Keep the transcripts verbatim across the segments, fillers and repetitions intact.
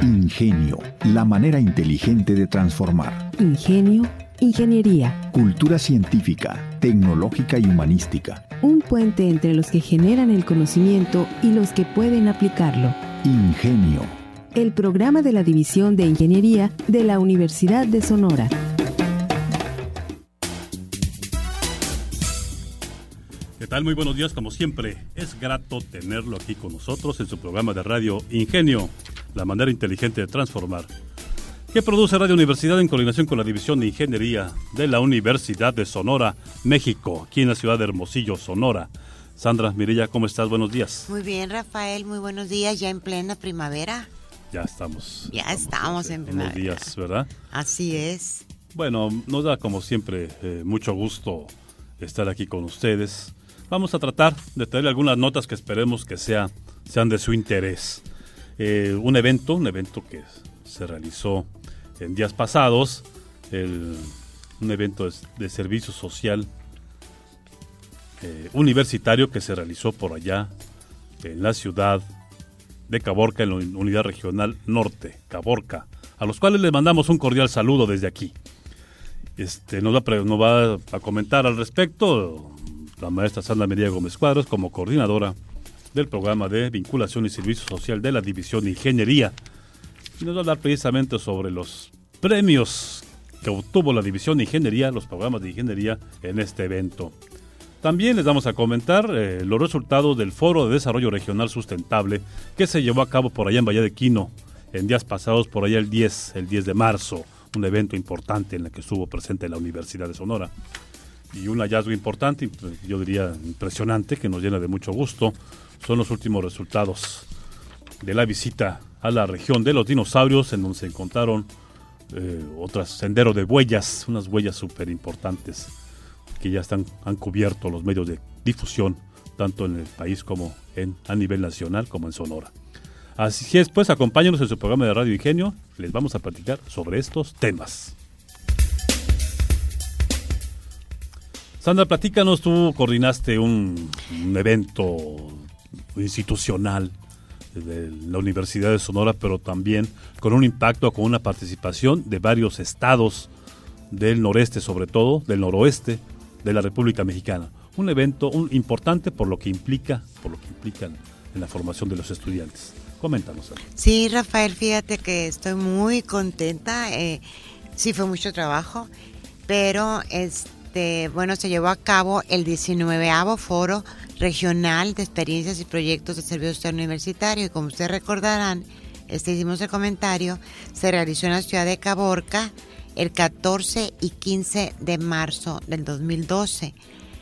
Ingenio, la manera inteligente de transformar. Ingenio, ingeniería. Cultura científica, tecnológica y humanística. Un puente entre los que generan el conocimiento y los que pueden aplicarlo. Ingenio. El programa de la División de Ingeniería de la Universidad de Sonora. ¿Qué tal? Muy buenos días, como siempre. Es grato tenerlo aquí con nosotros en su programa de radio Ingenio, la manera inteligente de transformar, que produce Radio Universidad en coordinación con la División de Ingeniería de la Universidad de Sonora, México, aquí en la ciudad de Hermosillo, Sonora. Sandra Mirella, ¿cómo estás? Buenos días. Muy bien, Rafael, muy buenos días, ya en plena primavera. Ya estamos. Ya estamos, estamos en primavera. Unos días, ¿verdad? Así es. Bueno, nos da como siempre eh, mucho gusto estar aquí con ustedes. Vamos a tratar de traerle algunas notas que esperemos que sea, sean de su interés. Eh, un evento, un evento que se realizó en días pasados, el, un evento de, de servicio social eh, universitario que se realizó por allá en la ciudad de Caborca, en la Unidad Regional Norte, Caborca, a los cuales les mandamos un cordial saludo desde aquí. Este, nos, va, nos va a comentar al respecto la maestra Sandra Mirella Gómez Cuadros, como coordinadora del programa de vinculación y servicio social de la División de Ingeniería, y nos va a hablar precisamente sobre los premios que obtuvo la División de Ingeniería, los programas de ingeniería en este evento. También les vamos a comentar eh, los resultados del Foro de Desarrollo Regional Sustentable que se llevó a cabo por allá en Valle de Quino en días pasados, por allá el diez, el diez de marzo, un evento importante en el que estuvo presente la Universidad de Sonora. Y un hallazgo importante, yo diría impresionante, que nos llena de mucho gusto, son los últimos resultados de la visita a la región de los dinosaurios, en donde se encontraron eh, otros senderos de huellas, unas huellas súper importantes que ya están, han cubierto los medios de difusión, tanto en el país como en, a nivel nacional, como en Sonora. Así es, pues acompáñenos en su programa de Radio Ingenio, les vamos a platicar sobre estos temas. Sandra, platícanos, tú coordinaste un, un evento institucional de la Universidad de Sonora, pero también con un impacto, con una participación de varios estados del noreste, sobre todo, del noroeste de la República Mexicana. Un evento un, importante por lo que implica, por lo que implica en la formación de los estudiantes. Coméntanos. Sandra. Sí, Rafael, fíjate que estoy muy contenta. Eh, sí fue mucho trabajo, pero este bueno, se llevó a cabo el diecinueavo Foro Regional de Experiencias y Proyectos de Servicio Social Universitario, y como ustedes recordarán, este hicimos el comentario, se realizó en la ciudad de Caborca el catorce y quince de marzo del dos mil doce.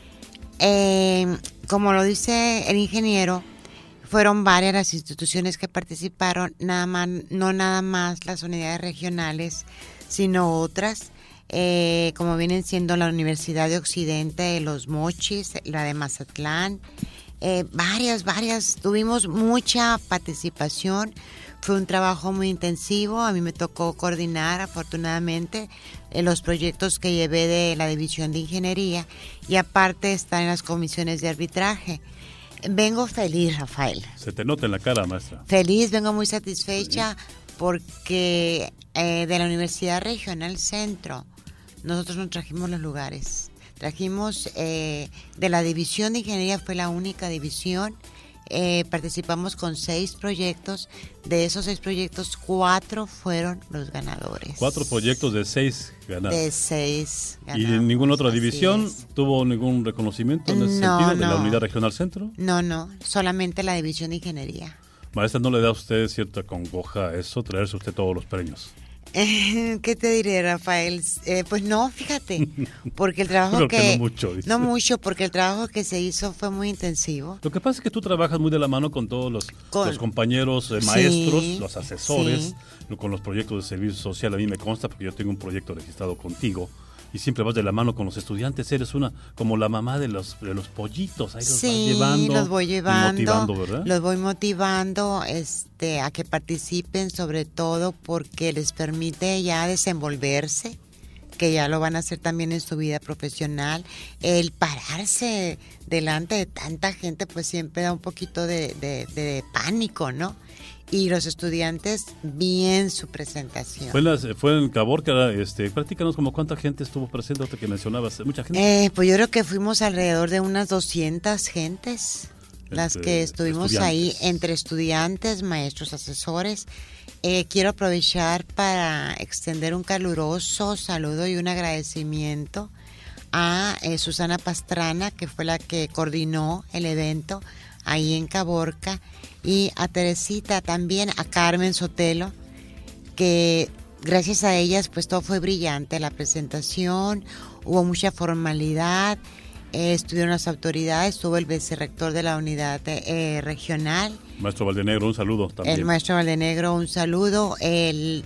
Eh, como lo dice el ingeniero, fueron varias las instituciones que participaron, nada más, no nada más las unidades regionales, sino otras. Eh, como vienen siendo la Universidad de Occidente de Los Mochis, la de Mazatlán, eh, varias, varias, tuvimos mucha participación, fue un trabajo muy intensivo, a mí me tocó coordinar afortunadamente eh, los proyectos que llevé de la División de Ingeniería y aparte estar en las comisiones de arbitraje. Vengo feliz, Rafael. Se te nota en la cara, maestra. Feliz, vengo muy satisfecha sí. porque eh, de la Universidad Regional Centro nosotros nos trajimos los lugares, trajimos eh, de la División de Ingeniería, fue la única división, eh, participamos con seis proyectos, de esos seis proyectos, cuatro fueron los ganadores. Cuatro proyectos de seis ganados. De seis ganamos. ¿Y ninguna otra división tuvo ningún reconocimiento en ese no, sentido, de no. la Unidad Regional Centro? No, no, solamente la División de Ingeniería. Maestra, ¿no le da a usted cierta congoja a eso, traerse usted todos los premios? ¿Qué te diré, Rafael? Eh, pues no, fíjate, porque el trabajo que... que no mucho, dice. No mucho, porque el trabajo que se hizo fue muy intensivo. Lo que pasa es que tú trabajas muy de la mano con todos los, con... los compañeros eh, sí, maestros, los asesores, sí. con los proyectos de servicio social. A mí me consta, porque yo tengo un proyecto registrado contigo, y siempre vas de la mano con los estudiantes, eres una como la mamá de los de los pollitos, ahí los sí, vas llevando, los voy llevando, motivando, ¿verdad? Los voy motivando este, a que participen, sobre todo porque les permite ya desenvolverse, que ya lo van a hacer también en su vida profesional. El pararse delante de tanta gente, pues siempre da un poquito de, de, de pánico, ¿no? Y los estudiantes, bien su presentación. Fue en, las, fue en Caborca, este, platícanos como cuánta gente estuvo presente, ahorita que mencionabas, mucha gente. Eh, pues yo creo que fuimos alrededor de unas doscientas gentes, este, las que estuvimos ahí, entre estudiantes, maestros, asesores. Eh, quiero aprovechar para extender un caluroso saludo y un agradecimiento a eh, Susana Pastrana, que fue la que coordinó el evento ahí en Caborca, y a Teresita también, a Carmen Sotelo, que gracias a ellas pues todo fue brillante, la presentación, hubo mucha formalidad, eh, estuvieron las autoridades, estuvo el vicerrector de la unidad eh, regional. Maestro Valdenegro, un saludo también. El maestro Valdenegro, un saludo. El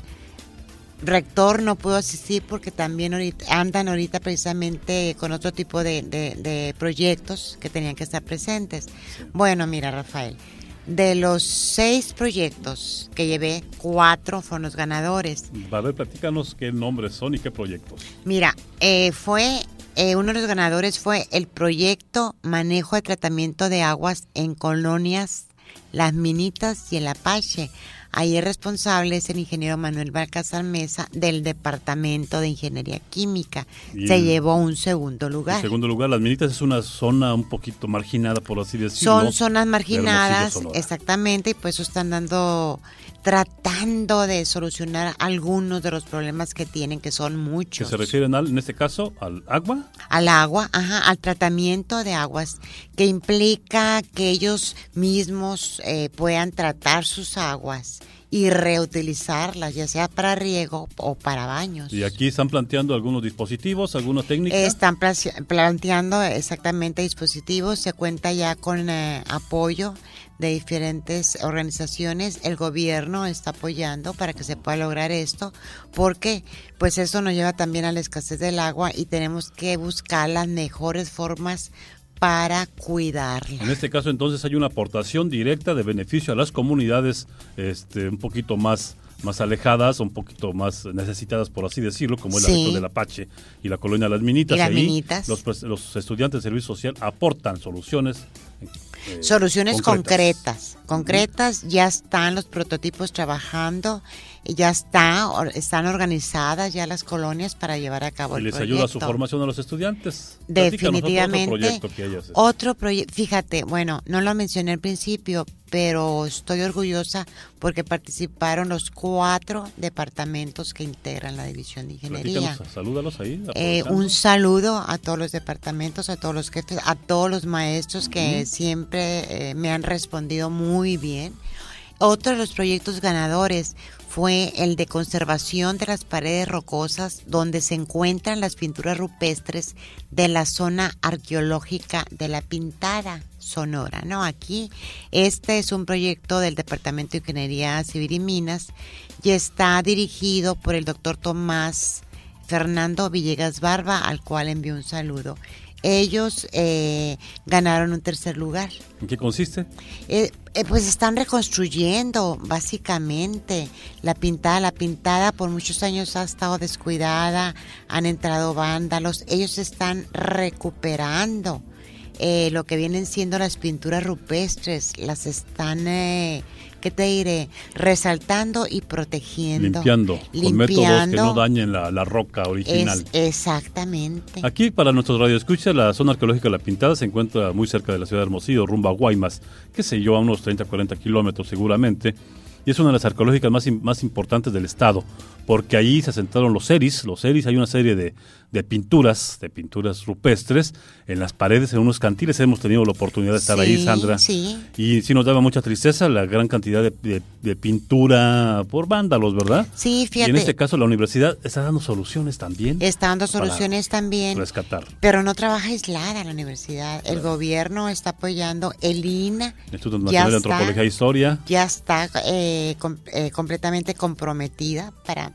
rector no pudo asistir porque también ahorita, andan ahorita precisamente con otro tipo de, de, de proyectos que tenían que estar presentes. Sí. Bueno, mira, Rafael, de los seis proyectos que llevé, cuatro fueron los ganadores. A ver, platícanos qué nombres son y qué proyectos. Mira, eh, fue eh, uno de los ganadores fue el proyecto Manejo de Tratamiento de Aguas en Colonias Las Minitas y el Apache. Ahí el responsable es el ingeniero Manuel Balcázar Mesa del Departamento de Ingeniería Química. Y Se llevó un segundo lugar. En segundo lugar, Las Minitas es una zona un poquito marginada, por así decirlo. Son zonas marginadas, exactamente, y pues eso están dando, tratando de solucionar algunos de los problemas que tienen, que son muchos. ¿Que se refieren al, en este caso, al agua? Al agua, ajá, al tratamiento de aguas, que implica que ellos mismos eh, puedan tratar sus aguas y reutilizarlas, ya sea para riego o para baños. Y aquí están planteando algunos dispositivos, alguna técnica. Están planteando exactamente dispositivos, se cuenta ya con eh, apoyo de diferentes organizaciones. El gobierno está apoyando para que se pueda lograr esto, porque pues eso nos lleva también a la escasez del agua y tenemos que buscar las mejores formas para cuidarla. En este caso entonces hay una aportación directa de beneficio a las comunidades este, un poquito más, más alejadas, un poquito más necesitadas, por así decirlo, como es la sí. región del Apache y la colonia Las Minitas. Y las Ahí Minitas. Los, los estudiantes de servicio social aportan soluciones. Eh, Soluciones concretas. concretas, concretas, ya están los prototipos trabajando, ya está, están organizadas ya las colonias para llevar a cabo y el les proyecto. ayuda a su formación a los estudiantes. Definitivamente. Otro proyecto que ellas, Otro proyecto, fíjate, bueno, no lo mencioné al principio, pero estoy orgullosa porque participaron los cuatro departamentos que integran la División de Ingeniería. Salúdalos ahí. Eh, un saludo a todos los departamentos, a todos los jefes, a todos los maestros que uh-huh. siempre eh, me han respondido muy bien. Otro de los proyectos ganadores fue el de conservación de las paredes rocosas donde se encuentran las pinturas rupestres de la zona arqueológica de La Pintada, Sonora, ¿no? Aquí este es un proyecto del Departamento de Ingeniería Civil y Minas y está dirigido por el doctor Tomás Fernando Villegas Barba, al cual envío un saludo. Ellos eh, ganaron un tercer lugar. ¿En qué consiste? Eh, eh, pues están reconstruyendo básicamente la pintada. La pintada por muchos años ha estado descuidada, han entrado vándalos. Ellos están recuperando eh, lo que vienen siendo las pinturas rupestres. Las están... Eh, ¿Qué te diré? Resaltando y protegiendo. Limpiando, limpiando. Con métodos que no dañen la, la roca original. Es, exactamente. Aquí, para nuestros radioescuchas, la zona arqueológica de La Pintada se encuentra muy cerca de la ciudad de Hermosillo, rumbo a Guaymas, que se lleva a unos treinta a cuarenta kilómetros seguramente, y es una de las arqueológicas más, más importantes del estado, porque allí se asentaron los seris. Los seris, hay una serie de, de pinturas, de pinturas rupestres, en las paredes, en unos cantiles. Hemos tenido la oportunidad de estar sí, ahí, Sandra. Sí. Y sí nos daba mucha tristeza la gran cantidad de, de, de pintura por vándalos, ¿verdad? Sí, fíjate. Y en este caso la universidad está dando soluciones también. Está dando soluciones también. Rescatar. Pero no trabaja aislada la universidad. El claro. gobierno está apoyando, el I N A. El Instituto Nacional de Antropología e Historia. Ya está eh, com, eh, completamente comprometida para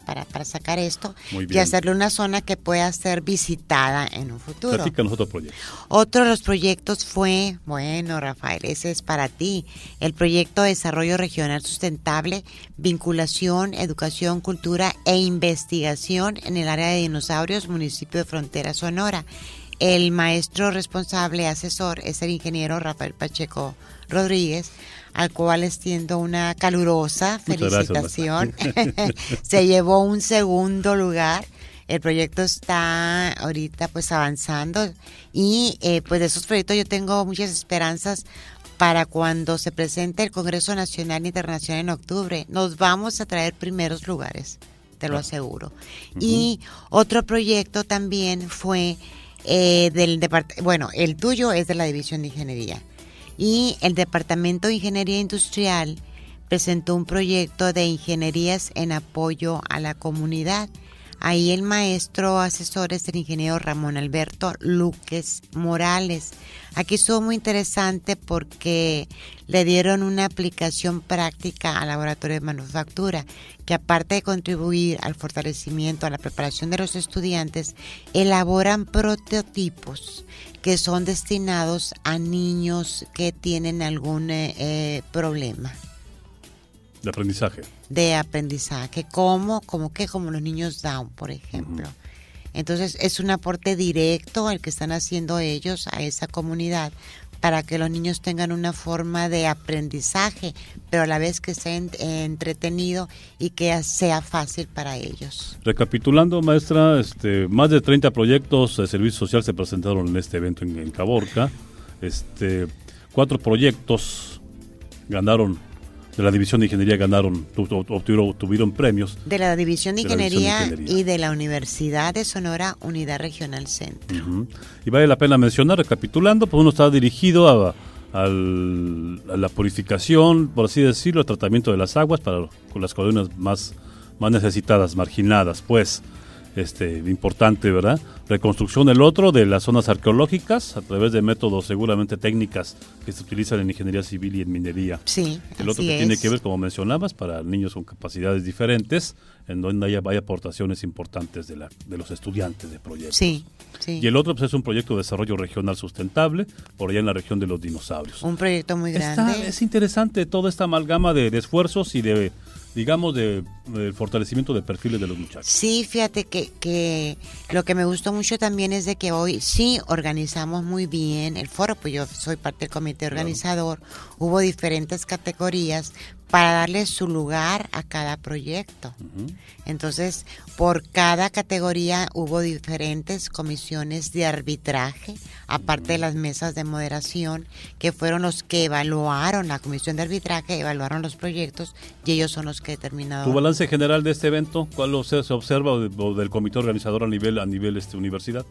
para, para sacar esto Muy y hacerle una zona que pueda ser visitada en un futuro. Platícanos otro proyecto. Otro de los proyectos fue, bueno, Rafael, ese es para ti, el proyecto de desarrollo regional sustentable, vinculación, educación, cultura e investigación en el área de dinosaurios, municipio de Frontera, Sonora. El maestro responsable asesor es el ingeniero Rafael Pacheco Rodríguez, al cual extiendo una calurosa felicitación. Se llevó un segundo lugar. El proyecto está ahorita pues avanzando y eh, pues de esos proyectos yo tengo muchas esperanzas para cuando se presente el Congreso Nacional e Internacional en octubre. Nos vamos a traer primeros lugares, te lo aseguro. Uh-huh. Y otro proyecto también fue eh, del departamento, bueno, el tuyo es de la División de Ingeniería. Y el Departamento de Ingeniería Industrial presentó un proyecto de ingenierías en apoyo a la comunidad. Ahí el maestro asesor es el ingeniero Ramón Alberto Luques Morales. Aquí estuvo muy interesante porque le dieron una aplicación práctica al laboratorio de manufactura, que aparte de contribuir al fortalecimiento, a la preparación de los estudiantes, elaboran prototipos que son destinados a niños que tienen algún eh, problema. De aprendizaje. De aprendizaje, como, como que como los niños Down, por ejemplo. Uh-huh. Entonces es un aporte directo al que están haciendo ellos a esa comunidad para que los niños tengan una forma de aprendizaje, pero a la vez que sea entretenido y que sea fácil para ellos. Recapitulando, maestra, este, más de treinta proyectos de servicio social se presentaron en este evento en, en Caborca. Este, cuatro proyectos ganaron. De la División de Ingeniería ganaron, obtuvieron, obtuvieron premios. De la División de, de Ingeniería, División de Ingeniería y de la Universidad de Sonora, Unidad Regional Centro. Uh-huh. Y vale la pena mencionar, recapitulando, pues uno está dirigido a, a, a la purificación, por así decirlo, el tratamiento de las aguas para con las colonias más, más necesitadas, marginadas, pues. Este, importante, ¿verdad? Reconstrucción el otro de las zonas arqueológicas a través de métodos seguramente técnicas que se utilizan en ingeniería civil y en minería. Sí, el otro que es. Tiene que ver, como mencionabas, para niños con capacidades diferentes, en donde haya, hay aportaciones importantes de, la, de los estudiantes de proyectos. Sí, sí. Y el otro pues, es un proyecto de desarrollo regional sustentable, por allá en la región de los dinosaurios. Un proyecto muy grande. Está, es interesante toda esta amalgama de, de esfuerzos y de... digamos, de, de fortalecimiento de perfiles de los muchachos. Sí, fíjate que, que lo que me gustó mucho también es de que hoy sí organizamos muy bien el foro, pues yo soy parte del comité organizador, claro. Hubo diferentes categorías para darle su lugar a cada proyecto. Uh-huh. Entonces, por cada categoría hubo diferentes comisiones de arbitraje, aparte uh-huh. de las mesas de moderación, que fueron los que evaluaron, la comisión de arbitraje evaluaron los proyectos y ellos son los que determinaron. ¿Tu balance general de este evento, cuál se observa o del comité organizador a nivel, a nivel este, universidad?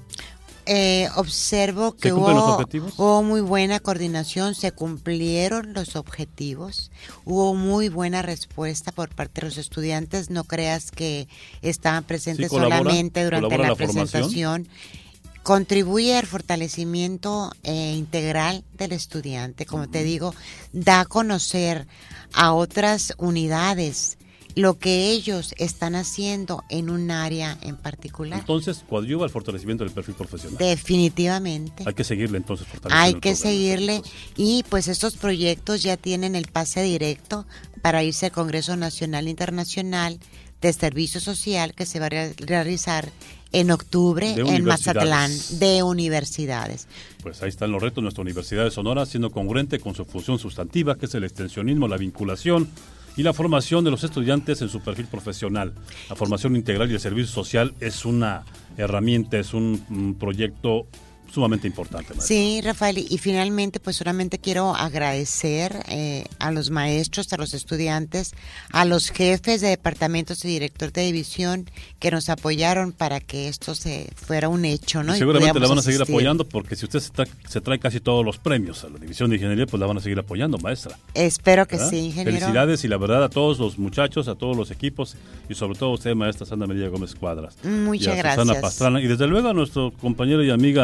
Eh, observo que hubo, hubo muy buena coordinación, se cumplieron los objetivos, hubo muy buena respuesta por parte de los estudiantes, no creas que estaban presentes sí, colabora, solamente durante la, la presentación. Contribuye al fortalecimiento eh, integral del estudiante, como uh-huh. te digo, da a conocer a otras unidades lo que ellos están haciendo en un área en particular. Entonces, coadyuva al fortalecimiento del perfil profesional. Definitivamente. Hay que seguirle entonces fortaleciendo. Hay que seguirle y pues estos proyectos ya tienen el pase directo para irse al Congreso Nacional e Internacional de Servicio Social que se va a re- realizar en octubre en Mazatlán, de universidades. Pues ahí están los retos de nuestra Universidad de Sonora, siendo congruente con su función sustantiva, que es el extensionismo, la vinculación y la formación de los estudiantes en su perfil profesional. La formación integral y el servicio social es una herramienta, es un, un proyecto sumamente importante. Maestra. Sí, Rafael, y finalmente pues solamente quiero agradecer eh, a los maestros, a los estudiantes, a los jefes de departamentos y director de división que nos apoyaron para que esto se fuera un hecho, ¿no? Y seguramente la van a seguir asistir. apoyando porque si usted se trae, se trae casi todos los premios a la división de ingeniería, pues la van a seguir apoyando, maestra. Espero que ¿verdad? Sí, ingeniero. Felicidades y la verdad a todos los muchachos, a todos los equipos y sobre todo a usted, maestra Sandra María Gómez Cuadras. Muchas y a gracias. Susana Pastrana y desde luego a nuestro compañero y amiga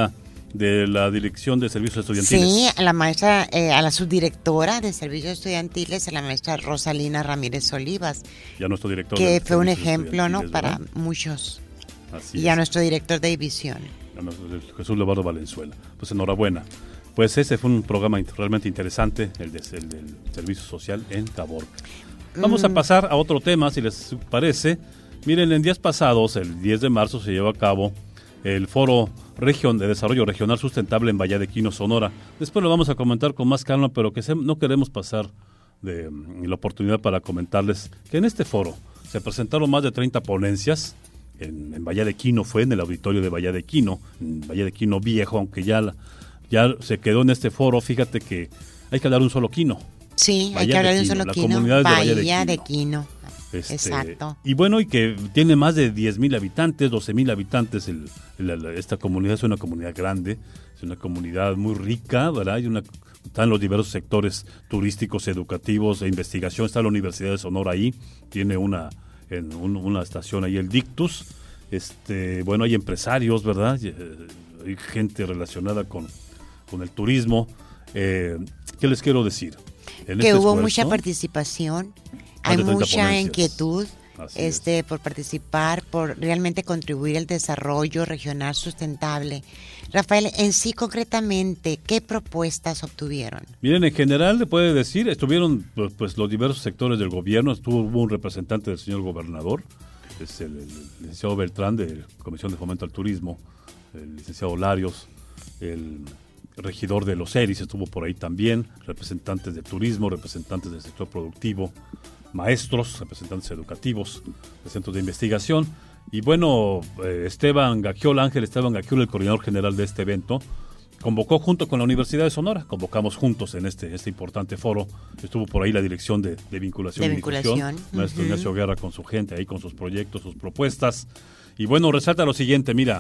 de la Dirección de Servicios Estudiantiles. Sí, a la maestra, eh, a la subdirectora de Servicios Estudiantiles, a la maestra Rosalina Ramírez Olivas. Y a nuestro director. Que de fue un Servicios ejemplo, ¿no? Para ¿verdad? muchos. Así y es. a nuestro director de división. A nuestro, Jesús Leobardo Valenzuela. Pues enhorabuena. Pues ese fue un programa realmente interesante, el, de, el del Servicio Social en Caborca. Vamos a pasar a otro tema, si les parece. Miren, en días pasados, el diez de marzo, se llevó a cabo el Foro Región de Desarrollo Regional Sustentable en Valle de Quino, Sonora. Después lo vamos a comentar con más calma, pero que se, no queremos pasar de, de la oportunidad para comentarles que en este foro se presentaron más de treinta ponencias. En, en Valle de Quino fue, en el auditorio de Valle de Quino, en Valle de Quino Viejo, aunque ya, la, ya se quedó en este foro. Fíjate que hay que hablar de un solo quino. Sí, Valle hay que hablar de un Quino, solo la Quino. comunidad de Bahía Valle de Quino. de Quino. Este, Exacto. Y bueno, y que tiene más de diez mil habitantes, doce mil habitantes. El, el, esta comunidad es una comunidad grande, es una comunidad muy rica, ¿verdad? Hay una, están los diversos sectores turísticos, educativos, de investigación. Está la Universidad de Sonora ahí, tiene una, en un, una estación ahí, el Dictus. Este, bueno, hay empresarios, ¿verdad? Hay gente relacionada con, con el turismo. Eh, ¿Qué les quiero decir? En que este hubo esfuerzo, mucha participación, más hay de treinta mucha ponencias. inquietud Así este por participar, por realmente contribuir al desarrollo regional sustentable. Rafael, en sí concretamente, ¿qué propuestas obtuvieron? Miren, en general le puede decir, estuvieron pues, pues los diversos sectores del gobierno, estuvo hubo un representante del señor gobernador, es el, el, el licenciado Beltrán de la Comisión de Fomento al Turismo, el licenciado Larios, el regidor de los ERIS estuvo por ahí también, representantes de turismo, representantes del sector productivo, maestros, representantes educativos, de centros de investigación. Y bueno, eh, Esteban Gagiola, Ángel Esteban Gagiola, el coordinador general de este evento, convocó junto con la Universidad de Sonora, convocamos juntos en este, este importante foro. Estuvo por ahí la dirección de, de vinculación de y vinculación. difusión, maestro Uh-huh. Ignacio Guerra con su gente ahí, con sus proyectos, sus propuestas. Y bueno, resalta lo siguiente, mira,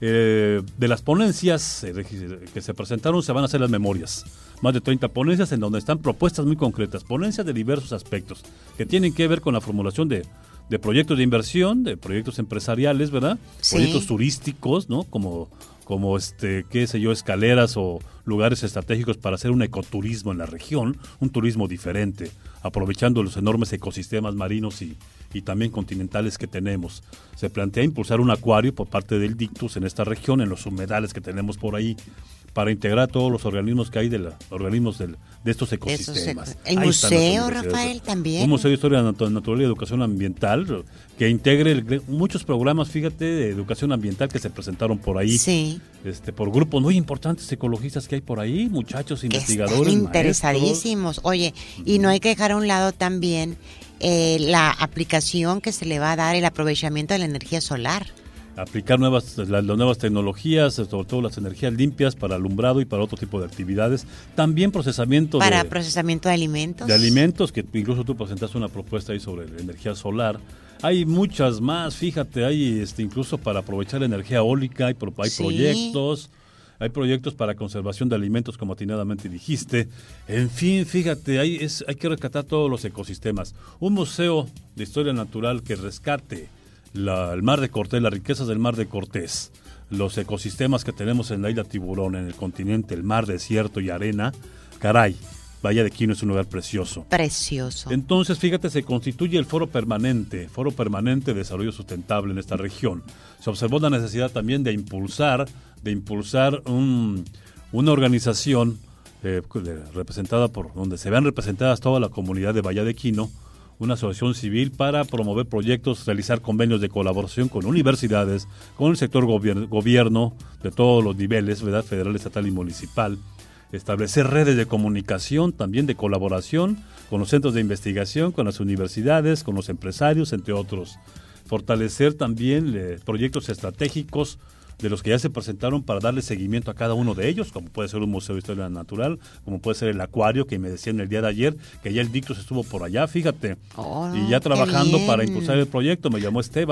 eh, de las ponencias eh, que se presentaron se van a hacer las memorias. Más de treinta ponencias en donde están propuestas muy concretas, ponencias de diversos aspectos que tienen que ver con la formulación de, de proyectos de inversión, de proyectos empresariales, ¿verdad? Sí. Proyectos turísticos, ¿no? Como, como este, qué sé yo, escaleras o lugares estratégicos para hacer un ecoturismo en la región, un turismo diferente, aprovechando los enormes ecosistemas marinos y, y también continentales que tenemos. Se plantea impulsar un acuario por parte del Dictus en esta región, en los humedales que tenemos por ahí, para integrar todos los organismos que hay de la, organismos del, de estos ecosistemas. Esos, el Ahí están las museo, universidades. Rafael, también. Un museo de historia nat- natural y educación ambiental que integre el, muchos programas, fíjate, de educación ambiental que se presentaron por ahí, Sí. este, por grupos muy importantes ecologistas que hay por ahí, muchachos investigadores, Están maestros. interesadísimos. Oye, y no hay que dejar a un lado también eh, la aplicación que se le va a dar, el aprovechamiento de la energía solar. Aplicar nuevas, las, las nuevas tecnologías, sobre todo las energías limpias para alumbrado y para otro tipo de actividades. También procesamiento Para de, procesamiento de alimentos. de alimentos, que incluso tú presentaste una propuesta ahí sobre la energía solar. Hay muchas más, fíjate, hay este, incluso para aprovechar la energía eólica, hay, pro, hay Sí. proyectos, hay proyectos para conservación de alimentos, como atinadamente dijiste. En fin, fíjate, hay, es, hay que rescatar todos los ecosistemas. Un museo de historia natural que rescate La, el mar de Cortés, las riquezas del mar de Cortés, los ecosistemas que tenemos en la isla Tiburón, en el continente, el mar, desierto y arena, caray, Valle de Quino es un lugar precioso. Precioso. Entonces, fíjate, se constituye el Foro Permanente, Foro Permanente de Desarrollo Sustentable en esta región. Se observó la necesidad también de impulsar, de impulsar un, una organización eh, representada por, donde se vean representadas toda la comunidad de Valle de Quino, una asociación civil para promover proyectos, realizar convenios de colaboración con universidades, con el sector gobier- gobierno de todos los niveles, ¿verdad? Federal, estatal y municipal, establecer redes de comunicación, también de colaboración con los centros de investigación, con las universidades, con los empresarios, entre otros. Fortalecer también eh, proyectos estratégicos de los que ya se presentaron para darle seguimiento a cada uno de ellos, como puede ser un museo de historia natural, como puede ser el acuario, que me decían el día de ayer, que ya el Dictus estuvo por allá, fíjate, Oh, y ya qué trabajando bien. para impulsar el proyecto. Me llamó Esteban,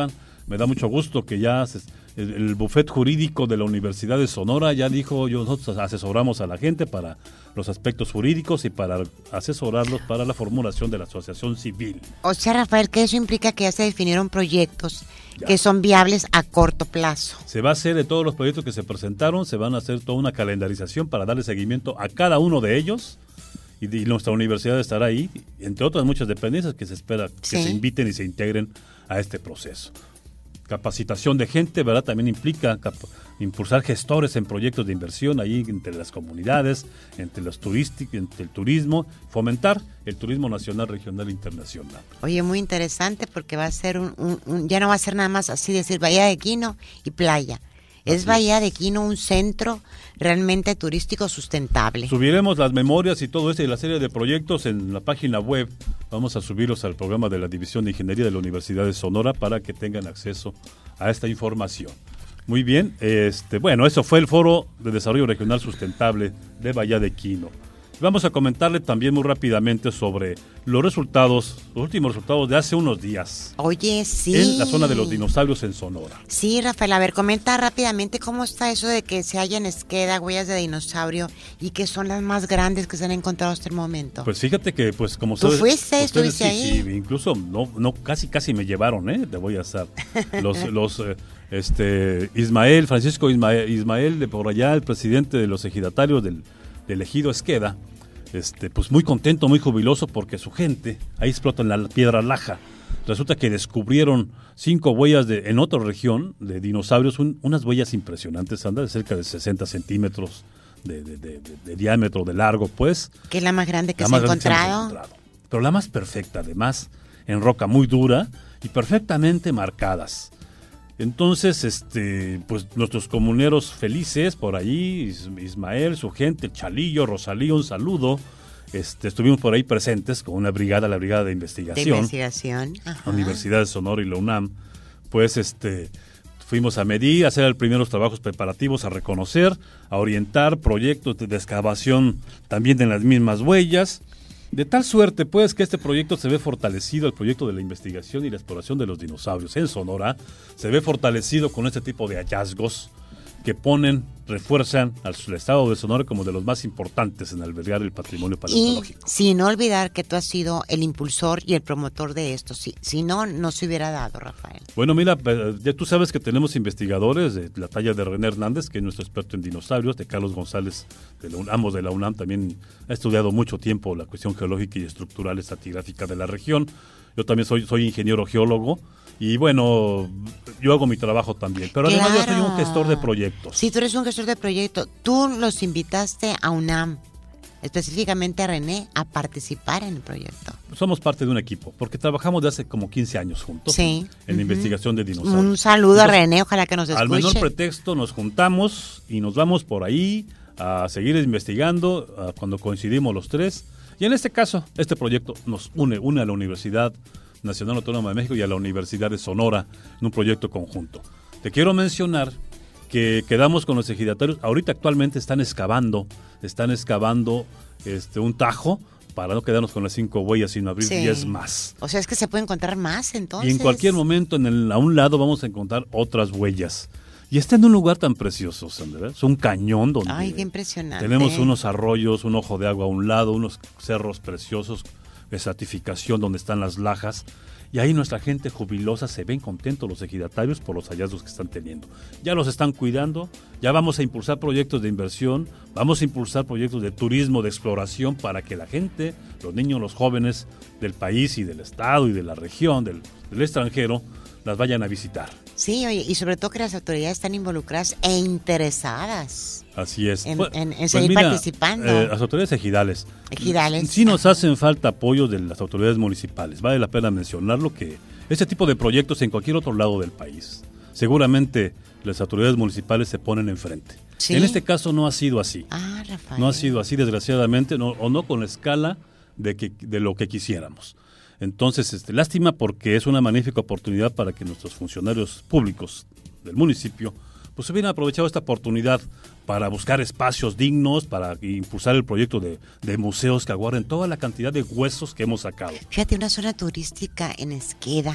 me da mucho gusto que ya se, el, el bufete jurídico de la Universidad de Sonora ya dijo, yo, nosotros asesoramos a la gente para los aspectos jurídicos y para asesorarlos para la formulación de la asociación civil. O sea, Rafael, que eso implica que ya se definieron proyectos ya. que son viables a corto plazo. Se va a hacer de todos los proyectos que se presentaron, se van a hacer toda una calendarización para darle seguimiento a cada uno de ellos. Y, y nuestra universidad estará ahí, entre otras muchas dependencias que se espera que sí. se inviten y se integren a este proceso. Capacitación de gente, ¿verdad? También implica cap- impulsar gestores en proyectos de inversión ahí entre las comunidades, entre los turísticos, entre el turismo, fomentar el turismo nacional, regional e internacional. Oye, muy interesante porque va a ser un, un, un ya no va a ser nada más así decir Bahía de Quino y playa. Es Bahía de Quino un centro realmente turístico sustentable. Subiremos las memorias y todo esto y la serie de proyectos en la página web. Vamos a subirlos al programa de la División de Ingeniería de la Universidad de Sonora para que tengan acceso a esta información. Muy bien, este, bueno, eso fue el Foro de Desarrollo Regional Sustentable de Bahía de Quino. Vamos a comentarle también muy rápidamente sobre los resultados, los últimos resultados de hace unos días. Oye, sí. En la zona de los dinosaurios en Sonora. Sí, Rafael, a ver, comenta rápidamente cómo está eso de que se hallan en Esqueda huellas de dinosaurio y que son las más grandes que se han encontrado hasta el momento. Pues fíjate que, pues como ¿Tú ustedes, fuiste? ustedes, ¿Estuviste sí, ahí? Sí, incluso no, no, casi, casi me llevaron, ¿eh? Te voy a estar. Los, los, eh, este, Ismael, Francisco Ismael, Ismael de por allá, el presidente de los ejidatarios del, del ejido Esqueda. Este, pues muy contento, muy jubiloso porque su gente ahí explota en la piedra laja. Resulta que descubrieron cinco huellas de, en otra región de dinosaurios, un, unas huellas impresionantes, anda de cerca de sesenta centímetros de, de, de, de, de diámetro, de largo, pues. ¿Qué es la más grande que la se más ha grande que hemos encontrado? encontrado. Pero la más perfecta, además, en roca muy dura y perfectamente marcadas. Entonces, este, pues nuestros comuneros felices por ahí, Ismael, su gente, Chalillo, Rosalío, un saludo. Este, estuvimos por ahí presentes con una brigada, la brigada de investigación. De investigación. Ajá. La Universidad de Sonora y la UNAM. Pues este, fuimos a medir, a hacer los primeros trabajos preparativos, a reconocer, a orientar proyectos de excavación también en las mismas huellas. De tal suerte, pues, que este proyecto se ve fortalecido, el proyecto de la investigación y la exploración de los dinosaurios en Sonora, se ve fortalecido con este tipo de hallazgos que ponen, refuerzan al estado de Sonora como de los más importantes en albergar el patrimonio paleontológico. Y sin olvidar que tú has sido el impulsor y el promotor de esto, si, si no, no se hubiera dado, Rafael. Bueno, mira, ya tú sabes que tenemos investigadores de la talla de René Hernández, que es nuestro experto en dinosaurios, de Carlos González, de la UNAM, ambos de la UNAM, también ha estudiado mucho tiempo la cuestión geológica y estructural estratigráfica de la región. Yo también soy, soy ingeniero geólogo. Y bueno, yo hago mi trabajo también, pero Claro. además yo soy un gestor de proyectos. Sí, tú eres un gestor de proyectos. Tú los invitaste a UNAM, específicamente a René, a participar en el proyecto. Somos parte de un equipo, porque trabajamos de hace como quince años juntos Sí. en la Uh-huh. investigación de dinosaurios. Un saludo Entonces, a René, ojalá que nos escuche. al menor pretexto nos juntamos y nos vamos por ahí a seguir investigando a cuando coincidimos los tres. Y en este caso, este proyecto nos une, une a la Universidad Nacional Autónoma de México y a la Universidad de Sonora en un proyecto conjunto. Te quiero mencionar que quedamos con los ejidatarios. Ahorita actualmente están excavando, están excavando este, un tajo para no quedarnos con las cinco huellas, sino abrir Sí. diez más. O sea, es que se puede encontrar más entonces. Y en cualquier momento, en el, a un lado vamos a encontrar otras huellas. Y está en un lugar tan precioso, Sandra. Es un cañón donde Ay, qué impresionante. tenemos unos arroyos, un ojo de agua a un lado, unos cerros preciosos, estratificación donde están las lajas. Y ahí nuestra gente jubilosa se ven contentos los ejidatarios por los hallazgos que están teniendo. Ya los están cuidando, ya vamos a impulsar proyectos de inversión, vamos a impulsar proyectos de turismo, de exploración para que la gente, los niños, los jóvenes del país y del estado y de la región, del, del extranjero, las vayan a visitar. Sí, oye, y sobre todo que las autoridades están involucradas e interesadas. Así es. En, Pues- en- en pues seguir mira, participando. eh, las autoridades ejidales. Ejidales. Sí nos hacen falta apoyo de las autoridades municipales. Vale la pena mencionarlo que este tipo de proyectos en cualquier otro lado del país, seguramente las autoridades municipales se ponen enfrente. Sí. En este caso no ha sido así. Ah, Rafael. No ha sido así, desgraciadamente, no, o no con la escala de, que, de lo que quisiéramos. Entonces, este, lástima porque es una magnífica oportunidad para que nuestros funcionarios públicos del municipio pues hubieran aprovechado esta oportunidad para buscar espacios dignos, para impulsar el proyecto de, de museos que aguarden toda la cantidad de huesos que hemos sacado. Fíjate, una zona turística en Esqueda.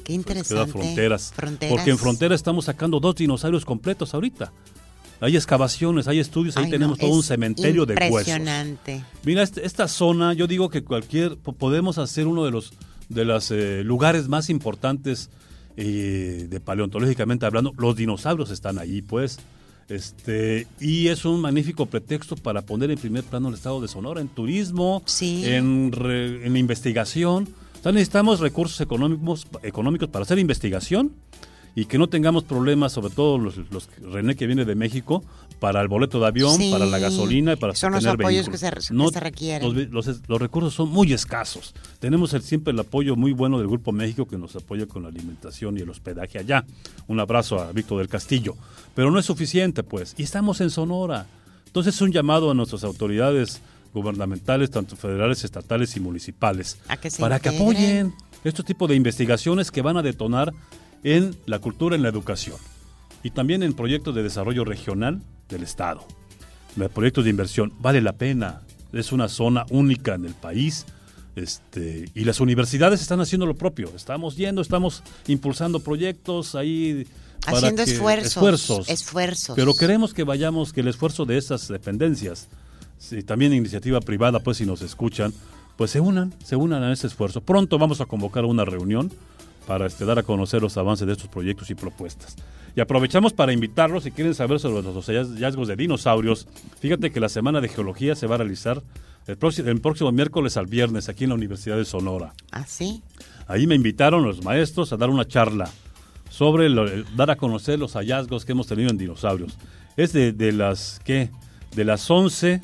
Qué interesante. Queda fronteras. Fronteras. Porque en Frontera estamos sacando dos dinosaurios completos ahorita. Hay excavaciones, hay estudios, ahí Ay, tenemos no, todo un es cementerio de huesos. impresionante. Mira, este, esta zona, yo digo que cualquier, podemos hacer uno de los de los eh, lugares más importantes eh, de paleontológicamente hablando. Los dinosaurios están ahí, pues. Este, y es un magnífico pretexto para poner en primer plano el estado de Sonora, en turismo, Sí. en, re, en investigación. O sea, necesitamos recursos económicos, económicos para hacer investigación y que no tengamos problemas, sobre todo los, los René que viene de México, para el boleto de avión, Sí. para la gasolina y para Son los tener apoyos vehículos. que se- que No, se requieren. Los, los, los recursos son muy escasos. Tenemos el, siempre el apoyo muy bueno del Grupo México que nos apoya con la alimentación y el hospedaje allá. Un abrazo a Víctor del Castillo. Pero no es suficiente, pues. Y estamos en Sonora. Entonces es un llamado a nuestras autoridades gubernamentales, tanto federales, estatales y municipales, A que se para que integren. apoyen estos tipos de investigaciones que van a detonar en la cultura, en la educación y también en proyectos de desarrollo regional del Estado. Proyectos de inversión, vale la pena, es una zona única en el país, este, y las universidades están haciendo lo propio, estamos yendo, estamos impulsando proyectos ahí para Haciendo que- esfuerzos, esfuerzos, esfuerzos. pero queremos que vayamos, que el esfuerzo de estas dependencias, si también iniciativa privada, pues si nos escuchan, pues se unan, se unan a ese esfuerzo. Pronto vamos a convocar una reunión para este, dar a conocer los avances de estos proyectos y propuestas. Y aprovechamos para invitarlos, si quieren saber sobre los hallazgos de dinosaurios, fíjate que la Semana de Geología se va a realizar el próximo, el próximo miércoles al viernes aquí en la Universidad de Sonora. ¿Ah, sí? Ahí me invitaron los maestros a dar una charla sobre lo, el, dar a conocer los hallazgos que hemos tenido en dinosaurios. Es de, de las, ¿qué? De las once,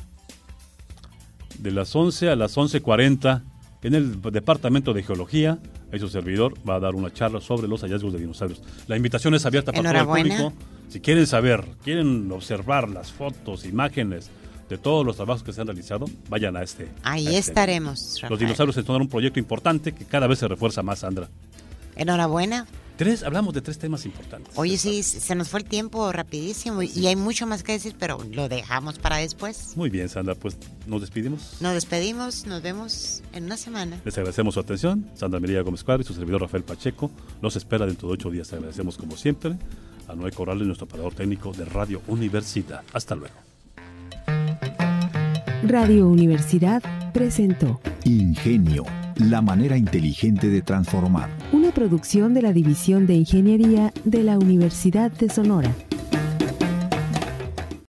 de las once a las once cuarenta en el Departamento de Geología. Ahí su servidor va a dar una charla sobre los hallazgos de dinosaurios. La invitación es abierta para todo el Enhorabuena. público. Si quieren saber, quieren observar las fotos, imágenes de todos los trabajos que se han realizado, vayan a este. Ahí a este estaremos, Los Rafael. dinosaurios son un proyecto importante que cada vez se refuerza más, Sandra. Enhorabuena. Tres, hablamos de tres temas importantes. Oye, sí, se nos fue el tiempo rapidísimo y hay mucho más que decir, pero lo dejamos para después. Muy bien, Sandra, pues nos despedimos. Nos despedimos, nos vemos en una semana. Les agradecemos su atención. Sandra María Gómez Cuadra y su servidor Rafael Pacheco los espera dentro de ocho días. Agradecemos como siempre a Noé Corrales, nuestro operador técnico de Radio Universidad. Hasta luego. Radio Universidad presentó Ingenio, la manera inteligente de transformar. una producción de la División de Ingeniería de la Universidad de Sonora.